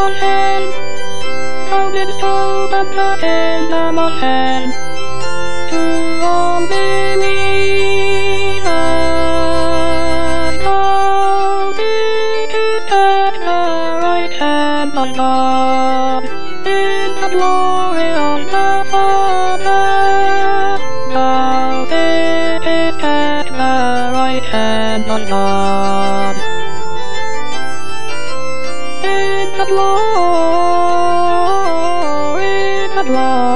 Mountain. Down its toe and back in the mountain. To all believers, now it is at the right hand of God, in the glory of the Father. Now it is at the right hand of God, in the glory, the glory.